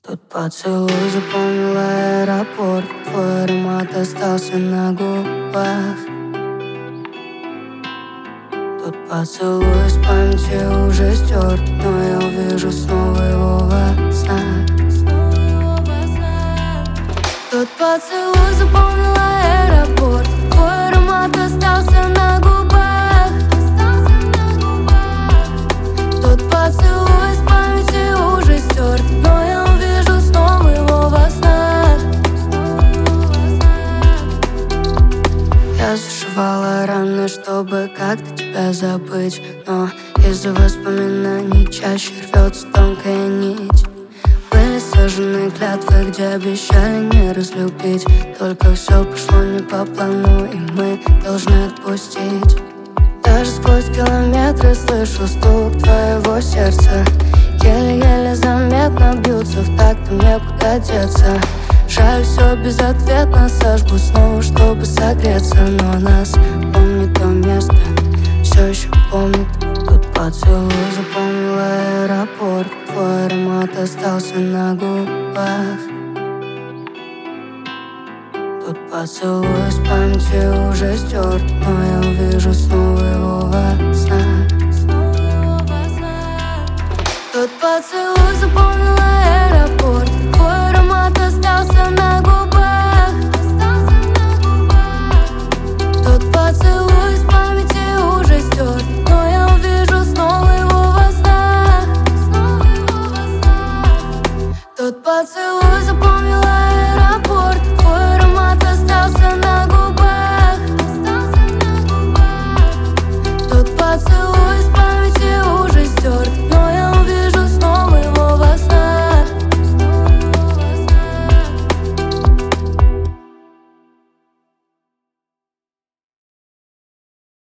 Тот поцелуй запомнил аэропорт, твой аромат остался на губах. Тот поцелуй из памяти уже стерт, но я увижу снова его во снах. Тот поцелуй запомнил аэропорт, твой аромат остался на губах. Тот поцелуй из памяти уже стерт, но я увижу снова его во снах. Я зашивала раны, чтобы как-то тебя забыть, но из-за воспоминаний чаще рвется тонкая нить. Были сожжены клятвы, где обещали не разлюбить, только все пошло не по плану, и мы должны отпустить. Даже сквозь километры слышу стук твоего сердца. Еле-еле заметно бьются в такт, мне куда деться. Жаль, все безответно, сожгу снова, чтобы согреться. Но нас помнит то место, все еще помнит. Тот поцелуй запомнил аэропорт, твой аромат остался на губах. Тот поцелуй из памяти уже стерт, но я увижу снова его во снах. Тот поцелуй запомнил аэропорт, твой аромат остался на губах. Тот поцелуй из памяти уже стерт, но я увижу снова его во снах. Тот поцелуй запомнил